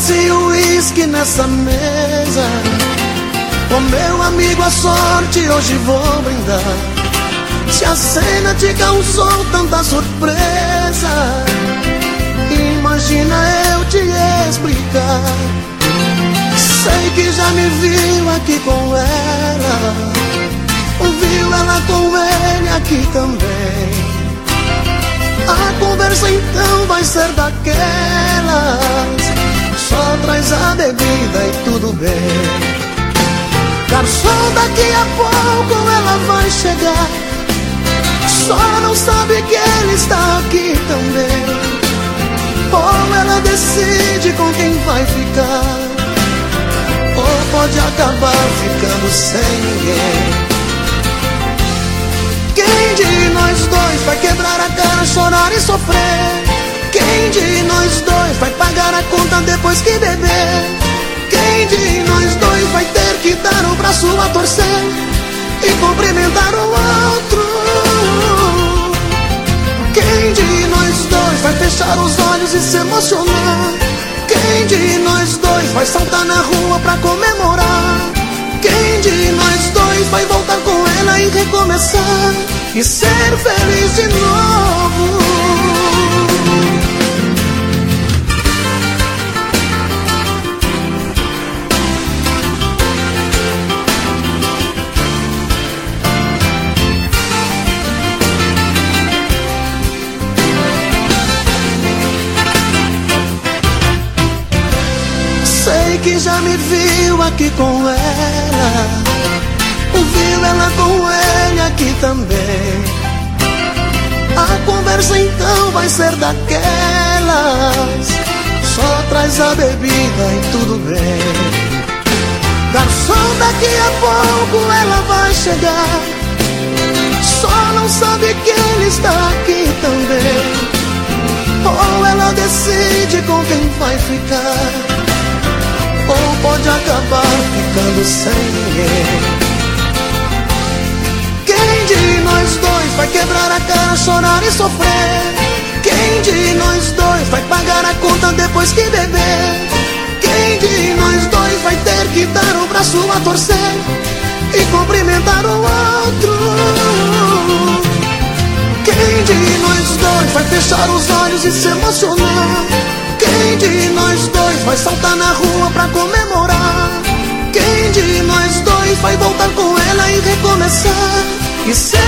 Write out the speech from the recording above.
doce e uísque nessa mesa. Com meu amigo a sorte hoje vou brindar. Se a cena te causou tanta surpresa, imagina eu te explicar. Sei que já me viu aqui com ela, viu ela com ele aqui também. A conversa então vai ser daquelas, só traz a bebida e tudo bem. Garçom, daqui a pouco ela vai chegar, só não sabe que ele está aqui também. Ou ela decide com quem vai ficar, ou pode acabar ficando sem ninguém. Quem de nós dois vai quebrar a cara, chorar e sofrer? Quem de nós dois vai pagar a conta depois que beber? Quem de nós dois vai ter que dar o braço a torcer e cumprimentar o outro? Quem de nós dois vai fechar os olhos e se emocionar? Quem de nós dois vai saltar na rua pra comemorar? Quem de nós dois vai voltar com ela e recomeçar e ser feliz de novo? Sei que já me viu aqui com ela, viu ela com ele aqui também. A conversa então vai ser daquelas, só traz a bebida e tudo bem. Garçom, daqui a pouco ela vai chegar, só não sabe que ele está aqui também. Ou ela decide com quem vai ficar, ou pode acabar ficando sem ninguém. Quem de nós dois vai quebrar a cara, chorar e sofrer? Quem de nós dois vai pagar a conta depois que beber? Quem de nós dois vai ter que dar o braço a torcer e cumprimentar o outro? Quem de nós dois vai fechar os olhos e se emocionar? Quem de nós dois vai saltar na rua pra comemorar? Quem de nós dois vai voltar com ela e recomeçar e ser